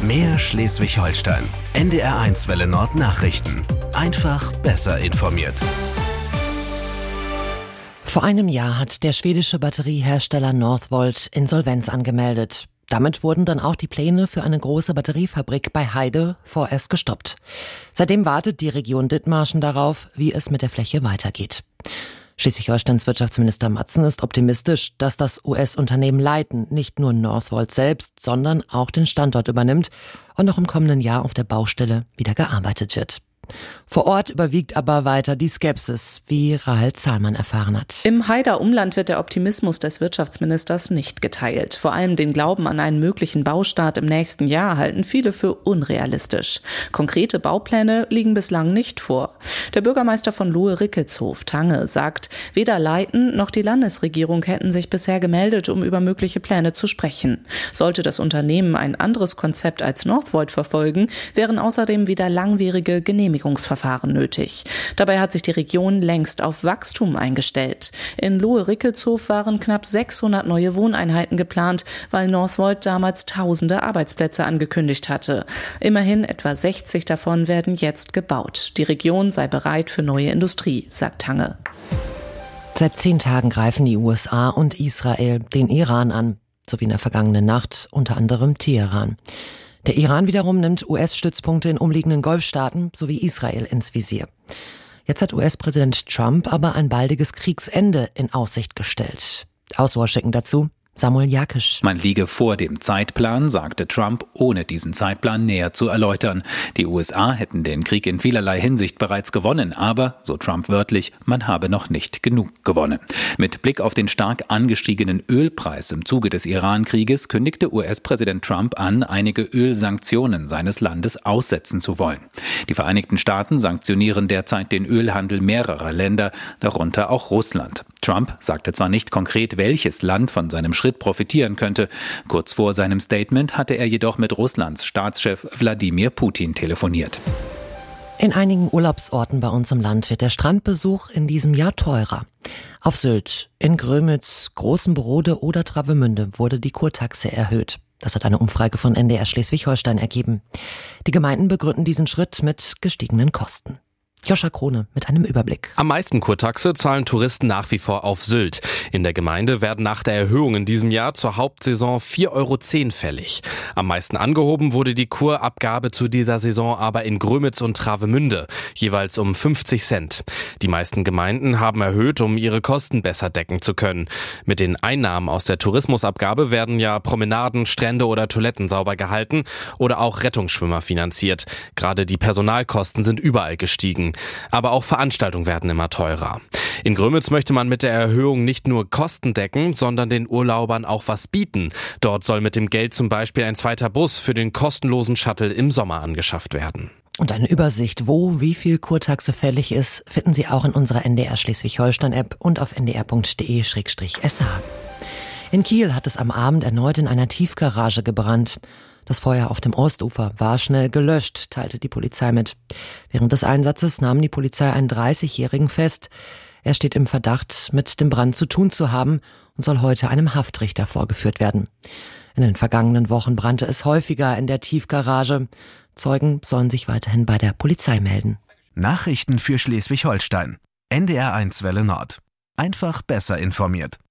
Mehr Schleswig-Holstein. NDR1 Welle Nord Nachrichten. Einfach besser informiert. Vor einem Jahr hat der schwedische Batteriehersteller Northvolt Insolvenz angemeldet. Damit wurden dann auch die Pläne für eine große Batteriefabrik bei Heide vorerst gestoppt. Seitdem wartet die Region Dithmarschen darauf, wie es mit der Fläche weitergeht. Schleswig-Holsteins Wirtschaftsminister Matzen ist optimistisch, dass das US-Unternehmen Leiten nicht nur Northvolt selbst, sondern auch den Standort übernimmt und noch im kommenden Jahr auf der Baustelle wieder gearbeitet wird. Vor Ort überwiegt aber weiter die Skepsis, wie Rahel Zahlmann erfahren hat. Im Haider Umland wird der Optimismus des Wirtschaftsministers nicht geteilt. Vor allem den Glauben an einen möglichen Baustart im nächsten Jahr halten viele für unrealistisch. Konkrete Baupläne liegen bislang nicht vor. Der Bürgermeister von Lohe-Rickelshof, Tange, sagt, weder Leiten noch die Landesregierung hätten sich bisher gemeldet, um über mögliche Pläne zu sprechen. Sollte das Unternehmen ein anderes Konzept als Northvolt verfolgen, wären außerdem wieder langwierige Genehmigungsverfahren nötig. Dabei hat sich die Region längst auf Wachstum eingestellt. In Lohe-Rickelshof waren knapp 600 neue Wohneinheiten geplant, weil Northvolt damals tausende Arbeitsplätze angekündigt hatte. Immerhin etwa 60 davon werden jetzt gebaut. Die Region sei bereit für neue Industrie, sagt Tange. Seit 10 Tagen greifen die USA und Israel den Iran an, sowie in der vergangenen Nacht unter anderem Teheran. Der Iran wiederum nimmt US-Stützpunkte in umliegenden Golfstaaten sowie Israel ins Visier. Jetzt hat US-Präsident Trump aber ein baldiges Kriegsende in Aussicht gestellt. Aus Washington dazu Samuel Jakisch. Man liege vor dem Zeitplan, sagte Trump, ohne diesen Zeitplan näher zu erläutern. Die USA hätten den Krieg in vielerlei Hinsicht bereits gewonnen, aber, so Trump wörtlich, man habe noch nicht genug gewonnen. Mit Blick auf den stark angestiegenen Ölpreis im Zuge des Iran-Krieges kündigte US-Präsident Trump an, einige Ölsanktionen seines Landes aussetzen zu wollen. Die Vereinigten Staaten sanktionieren derzeit den Ölhandel mehrerer Länder, darunter auch Russland. Trump sagte zwar nicht konkret, welches Land von seinem Schritt profitieren könnte. Kurz vor seinem Statement hatte er jedoch mit Russlands Staatschef Wladimir Putin telefoniert. In einigen Urlaubsorten bei uns im Land wird der Strandbesuch in diesem Jahr teurer. Auf Sylt, in Grömitz, Großenbrode oder Travemünde wurde die Kurtaxe erhöht. Das hat eine Umfrage von NDR Schleswig-Holstein ergeben. Die Gemeinden begründen diesen Schritt mit gestiegenen Kosten. Joscha Krone mit einem Überblick. Am meisten Kurtaxe zahlen Touristen nach wie vor auf Sylt. In der Gemeinde werden nach der Erhöhung in diesem Jahr zur Hauptsaison 4,10 € fällig. Am meisten angehoben wurde die Kurabgabe zu dieser Saison aber in Grömitz und Travemünde, jeweils um 50 Cent. Die meisten Gemeinden haben erhöht, um ihre Kosten besser decken zu können. Mit den Einnahmen aus der Tourismusabgabe werden ja Promenaden, Strände oder Toiletten sauber gehalten oder auch Rettungsschwimmer finanziert. Gerade die Personalkosten sind überall gestiegen. Aber auch Veranstaltungen werden immer teurer. In Grömitz möchte man mit der Erhöhung nicht nur Kosten decken, sondern den Urlaubern auch was bieten. Dort soll mit dem Geld zum Beispiel ein zweiter Bus für den kostenlosen Shuttle im Sommer angeschafft werden. Und eine Übersicht, wo wie viel Kurtaxe fällig ist, finden Sie auch in unserer NDR Schleswig-Holstein-App und auf ndr.de/sh. In Kiel hat es am Abend erneut in einer Tiefgarage gebrannt. Das Feuer auf dem Ostufer war schnell gelöscht, teilte die Polizei mit. Während des Einsatzes nahm die Polizei einen 30-Jährigen fest. Er steht im Verdacht, mit dem Brand zu tun zu haben und soll heute einem Haftrichter vorgeführt werden. In den vergangenen Wochen brannte es häufiger in der Tiefgarage. Zeugen sollen sich weiterhin bei der Polizei melden. Nachrichten für Schleswig-Holstein. NDR1 Welle Nord. Einfach besser informiert.